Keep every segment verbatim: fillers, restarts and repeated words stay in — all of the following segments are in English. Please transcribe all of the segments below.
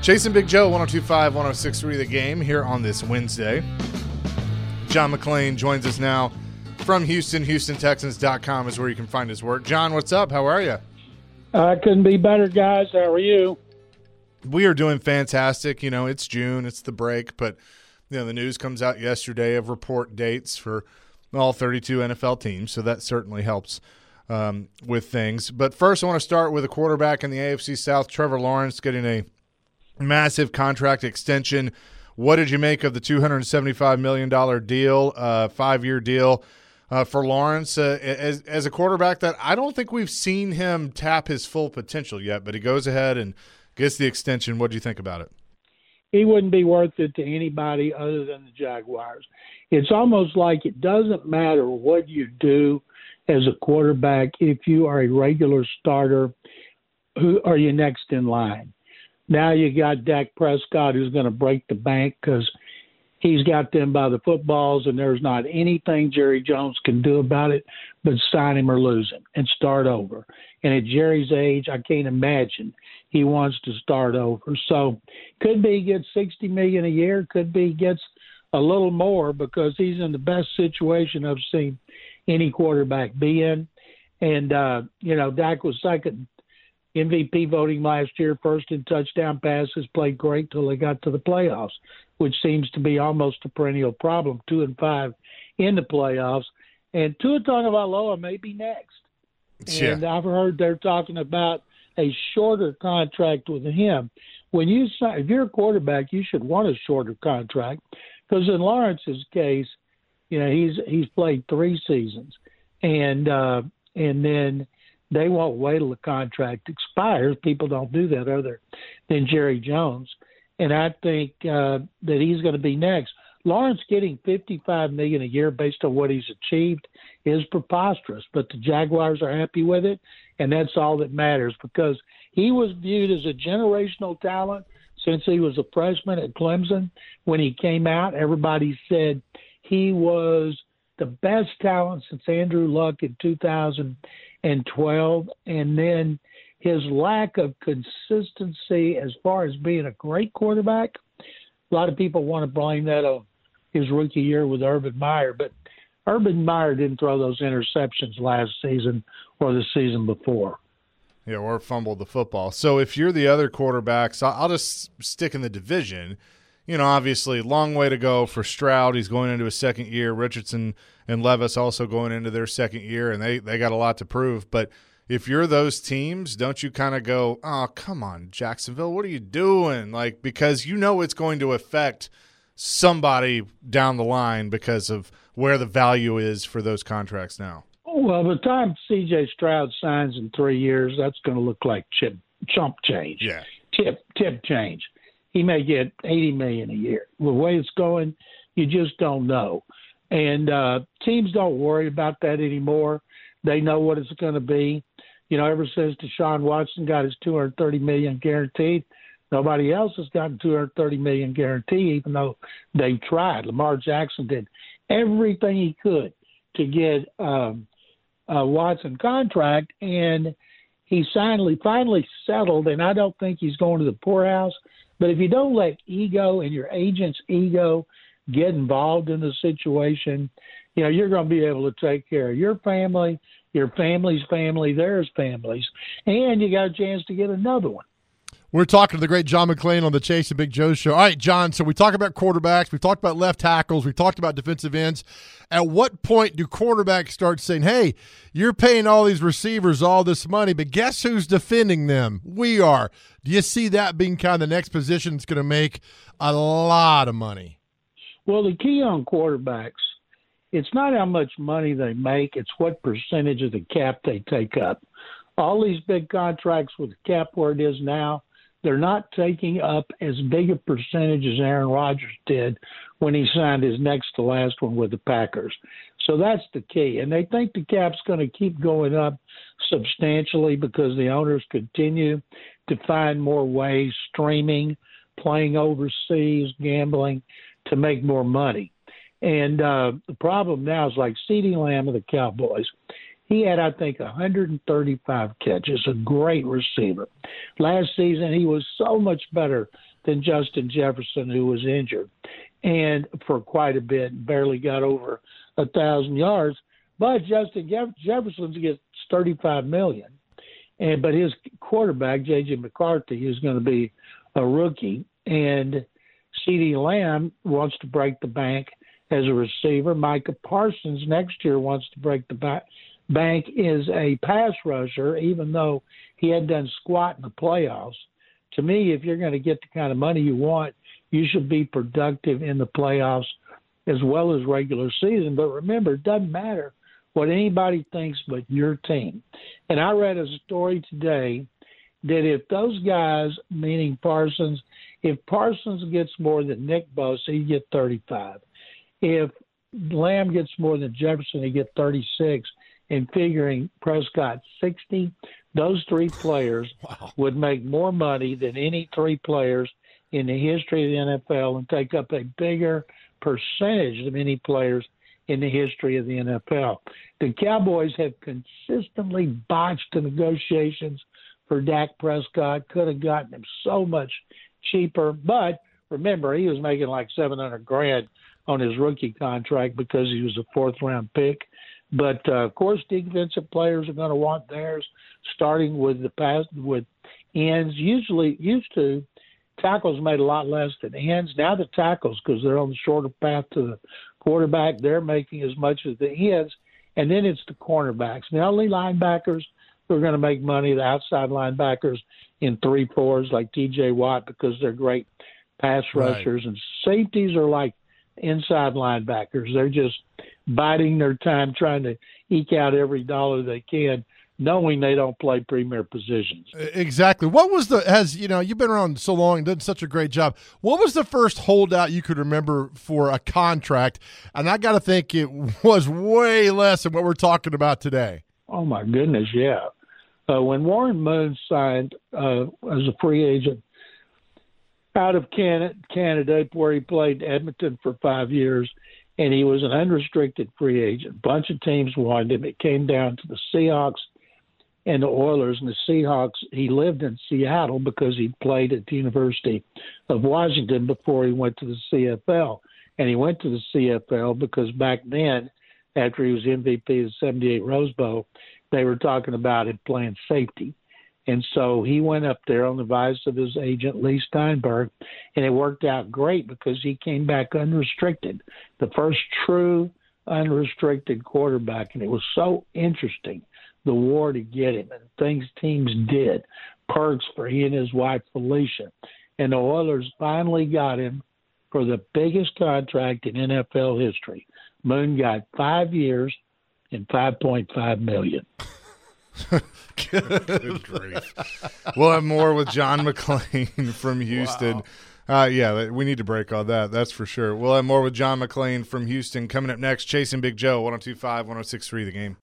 Chasing Big Joe, one oh two point five, one oh six point three The Game here on this Wednesday. John McClain joins us now from Houston. Houston Texans dot com is where you can find his work. John, what's up? How are you? I uh, couldn't be better, guys. How are you? We are doing fantastic. You know, it's June. It's the break. But, you know, the news comes out yesterday of report dates for all thirty-two N F L teams, so that certainly helps um, with things. But first, I want to start with a quarterback in the A F C South, Trevor Lawrence, getting a massive contract extension. What did you make of the two hundred seventy-five million dollars deal, uh, five-year deal uh, for Lawrence uh, as, as a quarterback that I don't think we've seen him tap his full potential yet, but he goes ahead and gets the extension. What do you think about it? He wouldn't be worth it to anybody other than the Jaguars. It's almost like it doesn't matter what you do as a quarterback. If you are a regular starter, who are you next in line? Now you got Dak Prescott, who's going to break the bank because he's got them by the footballs, and there's not anything Jerry Jones can do about it but sign him or lose him and start over. And at Jerry's age, I can't imagine he wants to start over. So could be he gets sixty million dollars a year, could be he gets a little more because he's in the best situation I've seen any quarterback be in. And, uh, you know, Dak was second M V P voting last year, first in touchdown passes, played great till they got to the playoffs, which seems to be almost a perennial problem, two and five in the playoffs. And Tua Tagovailoa may be next. Yeah. And I've heard they're talking about a shorter contract with him. When you sign, if you're a quarterback, you should want a shorter contract because in Lawrence's case, you know, he's he's played three seasons, and uh, and then they won't wait till the contract expires. People don't do that other than Jerry Jones. And I think uh, that he's going to be next. Lawrence getting fifty-five million dollars a year based on what he's achieved is preposterous, but the Jaguars are happy with it, and that's all that matters because he was viewed as a generational talent since he was a freshman at Clemson. When he came out, everybody said he was the best talent since Andrew Luck in two thousand twelve, and then his lack of consistency as far as being a great quarterback, a lot of people want to blame that on his rookie year with Urban Meyer, but Urban Meyer didn't throw those interceptions last season or the season before. Yeah, or fumbled the football. So if you're the other quarterbacks, I'll just stick in the division. You know, obviously, long way to go for Stroud. He's going into his second year. Richardson and Levis also going into their second year, and they, they got a lot to prove. But if you're those teams, don't you kind of go, oh, come on, Jacksonville, what are you doing? Like, because you know it's going to affect somebody down the line because of where the value is for those contracts now. Well, by the time C J Stroud signs in three years, that's going to look like chip, chump change. Yeah. Tip, tip change. He may get eighty million dollars a year. The way it's going, you just don't know. And uh, teams don't worry about that anymore. They know what it's going to be. You know, ever since Deshaun Watson got his two hundred thirty million dollars guaranteed, nobody else has gotten two hundred thirty million dollars guaranteed, even though they tried. Lamar Jackson did everything he could to get um, a Watson contract, and he finally, finally settled, and I don't think he's going to the poorhouse. But if you don't let ego and your agent's ego get involved in the situation, you know, you're going to be able to take care of your family, your family's family, theirs families, and you got a chance to get another one. We're talking to the great John McClain on the Chase and Big Joe show. All right, John, so we talked about quarterbacks. We talked about left tackles. We talked about defensive ends. At what point do quarterbacks start saying, hey, you're paying all these receivers all this money, but guess who's defending them? We are. Do you see that being kind of the next position that's going to make a lot of money? Well, the key on quarterbacks, it's not how much money they make, it's what percentage of the cap they take up. All these big contracts with the cap where it is now, they're not taking up as big a percentage as Aaron Rodgers did when he signed his next to last one with the Packers. So that's the key. And they think the cap's going to keep going up substantially because the owners continue to find more ways, streaming, playing overseas, gambling, to make more money. And uh, the problem now is like CeeDee Lamb of the Cowboys. He had, I think, one hundred thirty-five catches, a great receiver. Last season, he was so much better than Justin Jefferson, who was injured and for quite a bit, barely got over a thousand yards. But Justin Jeff- Jefferson gets thirty-five million, and but his quarterback J J McCarthy is going to be a rookie, and CeeDee Lamb wants to break the bank as a receiver. Micah Parsons next year wants to break the ba- bank as a pass rusher, even though he hadn't done squat in the playoffs. To me, if you're going to get the kind of money you want, you should be productive in the playoffs as well as regular season. But remember, it doesn't matter what anybody thinks but your team. And I read a story today that if those guys, meaning Parsons, if Parsons gets more than Nick Bosa, he get thirty-five. If Lamb gets more than Jefferson, he get thirty-six. And figuring Prescott sixty, those three players wow. would make more money than any three players in the history of the N F L and take up a bigger percentage of any players in the history of the N F L. The Cowboys have consistently botched the negotiations for Dak Prescott, could have gotten him so much cheaper. But remember, he was making like seven hundred grand on his rookie contract because he was a fourth round pick. But uh, of course, defensive players are going to want theirs, starting with the pass with ends. Usually, used to tackles made a lot less than ends. Now the tackles, because they're on the shorter path to the quarterback, they're making as much as the ends. And then it's the cornerbacks. The only linebackers who are going to make money, the outside linebackers in three fours like T J Watt, because they're great pass rushers. Right. And safeties are like inside linebackers. They're just biding their time, trying to eke out every dollar they can, knowing they don't play premier positions. Exactly. What was the, has, you know, you've been around so long and done such a great job. What was the first holdout you could remember for a contract? And I got to think it was way less than what we're talking about today. Oh, my goodness, yeah. Uh, when Warren Moon signed uh, as a free agent out of Canada, Canada, where he played Edmonton for five years, and he was an unrestricted free agent. A bunch of teams wanted him. It came down to the Seahawks and the Oilers. And the Seahawks, he lived in Seattle because he played at the University of Washington before he went to the C F L. And he went to the C F L because back then, after he was M V P of the seventy-eight Rose Bowl, they were talking about him playing safety. And so he went up there on the advice of his agent, Lee Steinberg, and it worked out great because he came back unrestricted, the first true unrestricted quarterback. And it was so interesting, the war to get him and things teams did, perks for he and his wife, Felicia. And the Oilers finally got him for the biggest contract in N F L history. Moon got five years and five point five million dollars. Good grief. We'll have more with John McClain from Houston. Wow. Uh, yeah, we need to break all that. That's for sure. We'll have more with John McClain from Houston coming up next. Chasing Big Joe, one oh two point five, one oh six point three The Game.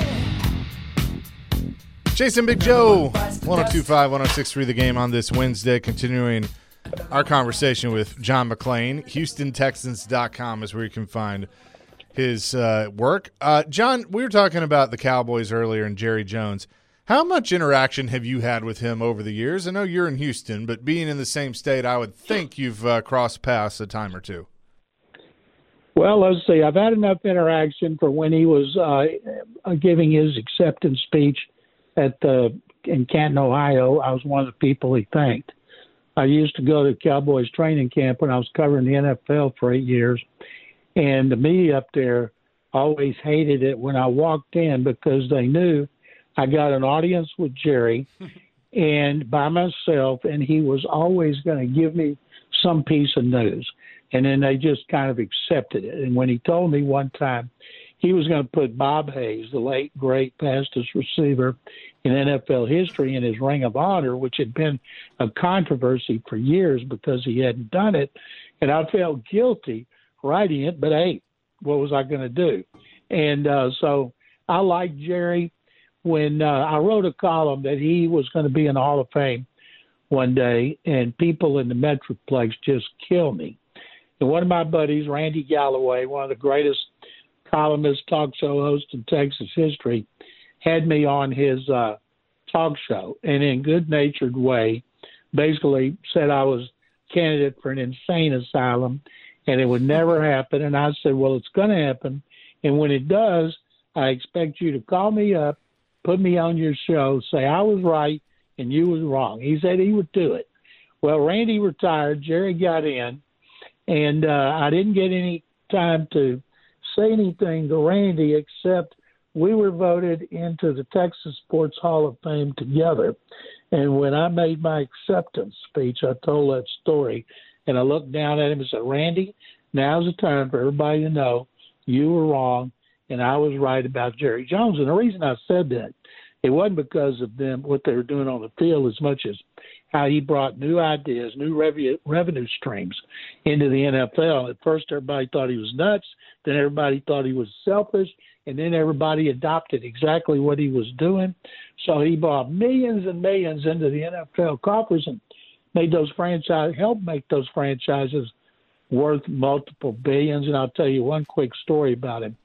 Chasing Big Joe, one oh two point five, one oh six point three The Game on this Wednesday. Continuing our conversation with John McClain. Houston Texans dot com is where you can find his uh, work. Uh, John, we were talking about the Cowboys earlier and Jerry Jones. How much interaction have you had with him over the years? I know you're in Houston, but being in the same state, I would think you've uh, crossed paths a time or two. Well, let's see. I've had enough interaction for when he was uh, giving his acceptance speech at the in Canton, Ohio. I was one of the people he thanked. I used to go to Cowboys training camp when I was covering the N F L for eight years. And the media up there always hated it when I walked in because they knew I got an audience with Jerry and by myself, and he was always going to give me some piece of news. And then they just kind of accepted it. And when he told me one time he was going to put Bob Hayes, the late, great, fastest receiver in N F L history, in his Ring of Honor, which had been a controversy for years because he hadn't done it, and I felt guilty writing it, but hey, what was I going to do? And uh, so I liked Jerry. When uh, I wrote a column that he was going to be in the Hall of Fame one day, and people in the Metroplex just killed me. And one of my buddies, Randy Galloway, one of the greatest columnists, talk show hosts in Texas history, had me on his uh, talk show, and in a good-natured way basically said I was candidate for an insane asylum, and it would never happen. And I said, well, it's going to happen. And when it does, I expect you to call me up, put me on your show, say I was right and you was wrong. He said he would do it. Well, Randy retired. Jerry got in, and uh, I didn't get any time to say anything to Randy except we were voted into the Texas Sports Hall of Fame together. And when I made my acceptance speech, I told that story, and I looked down at him and said, Randy, now's the time for everybody to know you were wrong and I was right about Jerry Jones. And the reason I said that, it wasn't because of them, what they were doing on the field, as much as how he brought new ideas, new revenue, revenue streams into the N F L. At first, everybody thought he was nuts. Then everybody thought he was selfish. And then everybody adopted exactly what he was doing. So he brought millions and millions into the N F L coffers and made those franchise, helped make those franchises worth multiple billions. And I'll tell you one quick story about him.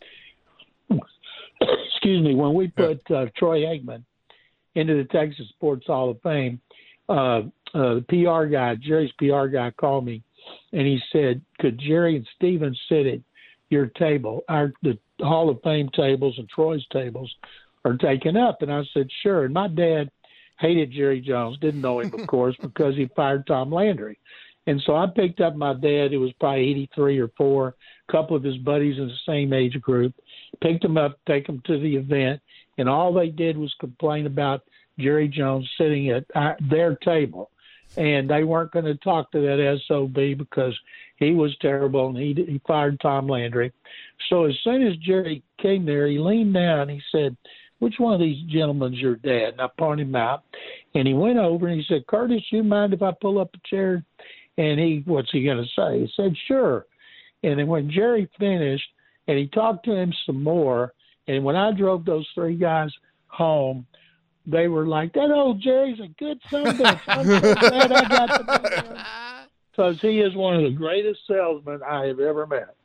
Excuse me. When we put uh, Troy Aikman into the Texas Sports Hall of Fame, uh, uh, the P R guy, Jerry's P R guy, called me, and he said, could Jerry and Steven sit at your table? Our the Hall of Fame tables and Troy's tables are taken up. And I said, sure. And my dad hated Jerry Jones, didn't know him, of course, because he fired Tom Landry. And so I picked up my dad, who was probably eighty-three or four, a couple of his buddies in the same age group, picked him up, take him to the event, and all they did was complain about Jerry Jones sitting at their table. And they weren't going to talk to that S O B because he was terrible and he, he fired Tom Landry. So as soon as Jerry came there, he leaned down and he said, which one of these gentlemen's your dad? And I pointed him out. And he went over and he said, Curtis, you mind if I pull up a chair? And he, what's he going to say? He said, sure. And then when Jerry finished and he talked to him some more, and when I drove those three guys home, they were like, that old Jerry's a good son of a bitch. I'm so glad I got to know him. Because he is one of the greatest salesmen I have ever met.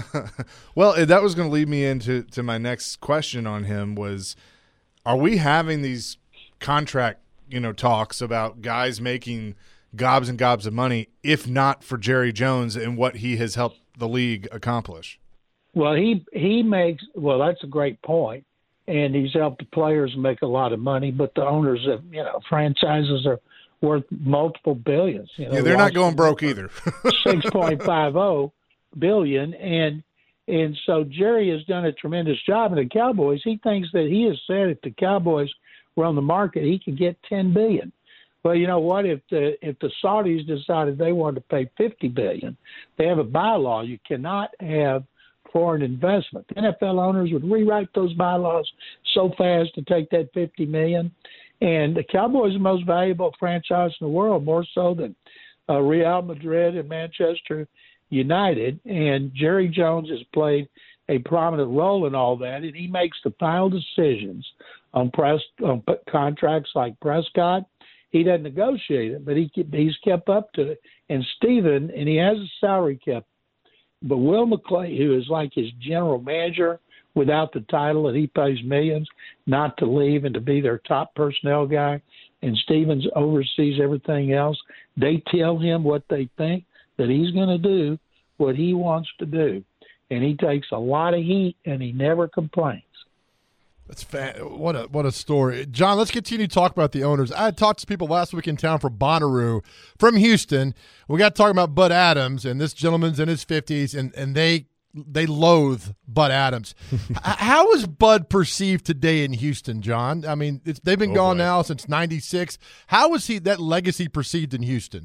Well, that was going to lead me into to my next question on him was, are we having these contract, you know, talks about guys making gobs and gobs of money, if not for Jerry Jones and what he has helped the league accomplish? Well, he he makes – well, that's a great point. And he's helped the players make a lot of money, but the owners of, you know, franchises are worth multiple billions. You know, yeah, they're not going broke either. six point five oh billion. And, and so Jerry has done a tremendous job. And the Cowboys, he thinks that he has said if the Cowboys were on the market, he could get ten billion dollars. Well, you know what? If the if the Saudis decided they wanted to pay fifty billion dollars, they have a bylaw. You cannot have foreign investment. The N F L owners would rewrite those bylaws so fast to take that fifty million dollars. And the Cowboys are the most valuable franchise in the world, more so than uh, Real Madrid and Manchester United. And Jerry Jones has played a prominent role in all that, and he makes the final decisions on press on contracts like Prescott. He doesn't negotiate it, but he he's kept up to it. And Steven, and he has a salary cap. But Will McClay, who is like his general manager without the title, that he pays millions not to leave and to be their top personnel guy, and Stevens oversees everything else, they tell him what they think, that he's going to do what he wants to do. And he takes a lot of heat, and he never complains. That's fa- what a what a story, John. Let's continue to talk about the owners. I had talked to people last week in town from Bonnaroo, from Houston. We got talking about Bud Adams, and this gentleman's in his fifties, and and they they loathe Bud Adams. How is Bud perceived today in Houston, John? I mean, it's, they've been oh, gone boy. now since ninety-six. How is he that legacy perceived in Houston?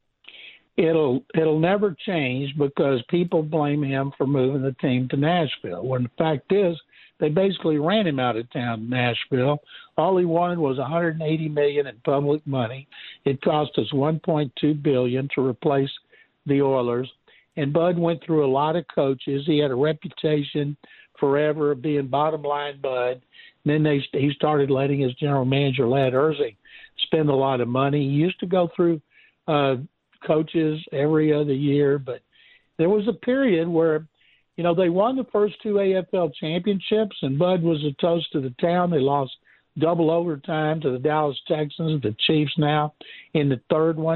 It'll it'll never change because people blame him for moving the team to Nashville, when the fact is, they basically ran him out of town in Nashville. All he wanted was one hundred eighty million dollars in public money. It cost us one point two billion dollars to replace the Oilers. And Bud went through a lot of coaches. He had a reputation forever of being bottom line Bud. And then they he started letting his general manager, Ladd Erzing, spend a lot of money. He used to go through uh, coaches every other year, but there was a period where you know, they won the first two A F L championships, and Bud was a toast to the town. They lost double overtime to the Dallas Texans, the Chiefs now in the third one.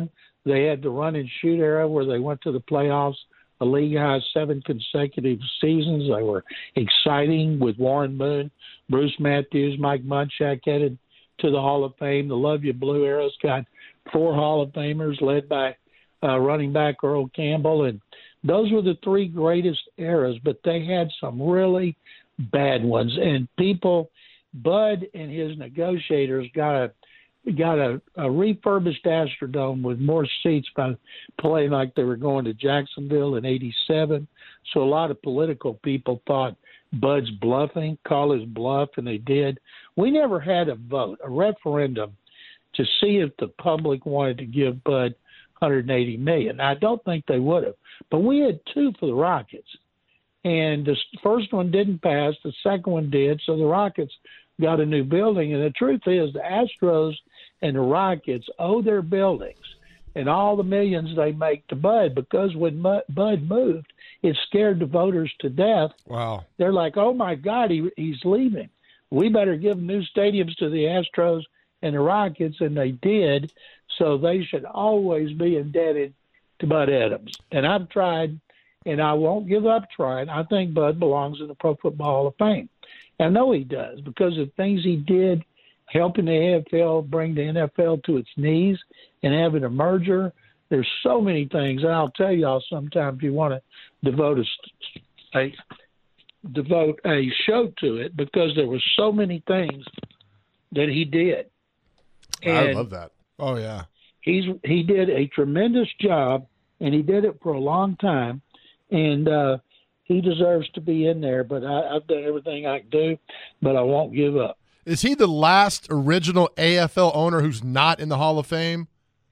They had the run and shoot era where they went to the playoffs, a league high seven consecutive seasons. They were exciting with Warren Moon, Bruce Matthews, Mike Munchak headed to the Hall of Fame. The Love You Blue era's got four Hall of Famers led by uh, running back Earl Campbell. And those were the three greatest eras, but they had some really bad ones. And people, Bud and his negotiators got a got a, a refurbished Astrodome with more seats by playing like they were going to Jacksonville in eighty-seven. So a lot of political people thought Bud's bluffing, call his bluff, and they did. We never had a vote, a referendum, to see if the public wanted to give Bud one hundred eighty million dollars. I don't think they would have, but we had two for the Rockets. And the first one didn't pass, the second one did, so the Rockets got a new building. And the truth is the Astros and the Rockets owe their buildings and all the millions they make to Bud, because when Bud moved, it scared the voters to death. Wow. They're like, oh, my God, he, he's leaving. We better give new stadiums to the Astros and the Rockets, and they did. So they should always be indebted to Bud Adams. And I've tried, and I won't give up trying. I think Bud belongs in the Pro Football Hall of Fame. I know he does, because of things he did helping the A F L bring the N F L to its knees and having a merger. There's so many things, and I'll tell y'all sometime if you want to devote a, a devote a show to it, because there were so many things that he did. And I love that. Oh, yeah. He's he did a tremendous job, and he did it for a long time, and uh, he deserves to be in there. But I, I've done everything I can do, but I won't give up. Is he the last original A F L owner who's not in the Hall of Fame?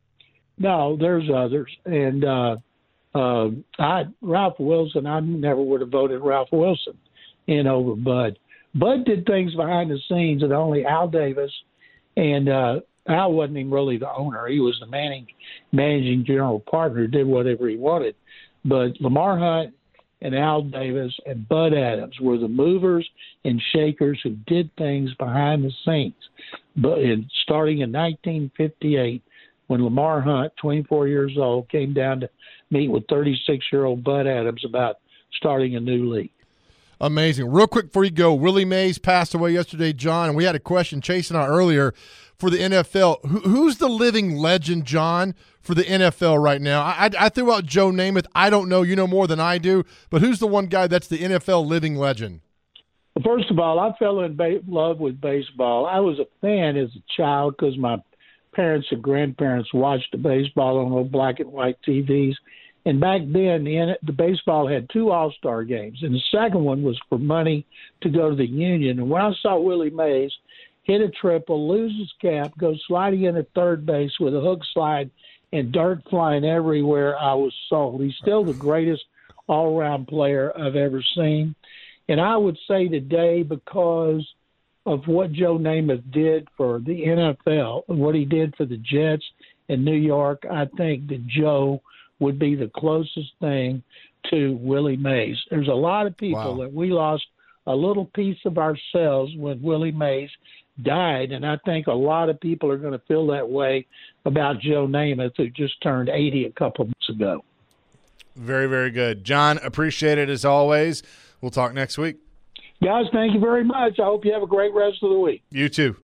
No, there's others, and uh, uh, I Ralph Wilson. I never would have voted Ralph Wilson in over Bud. Bud did things behind the scenes that only Al Davis, and uh, Al wasn't even really the owner. He was the managing managing general partner, did whatever he wanted. But Lamar Hunt and Al Davis and Bud Adams were the movers and shakers who did things behind the scenes. But in, starting in nineteen fifty-eight, when Lamar Hunt, twenty-four years old, came down to meet with thirty-six-year-old Bud Adams about starting a new league. Amazing. Real quick before you go, Willie Mays passed away yesterday, John, and we had a question, Chase and I, earlier for the N F L. Who, who's the living legend, John, for the N F L right now? I, I, I threw out Joe Namath. I don't know. You know more than I do. But who's the one guy that's the N F L living legend? First of all, I fell in ba- love with baseball. I was a fan as a child because my parents and grandparents watched the baseball on old black and white T Vs. And back then, the, the baseball had two all-star games, and the second one was for money to go to the Union. And when I saw Willie Mays hit a triple, lose his cap, go sliding in at third base with a hook slide and dirt flying everywhere, I was sold. He's still the greatest all-around player I've ever seen. And I would say today, because of what Joe Namath did for the N F L and what he did for the Jets in New York, I think that Joe would be the closest thing to Willie Mays. There's a lot of people Wow. that we lost a little piece of ourselves when Willie Mays died, and I think a lot of people are going to feel that way about Joe Namath, who just turned eighty a couple months ago. Very, very good. John, appreciate it as always. We'll talk next week. Guys, thank you very much. I hope you have a great rest of the week. You too.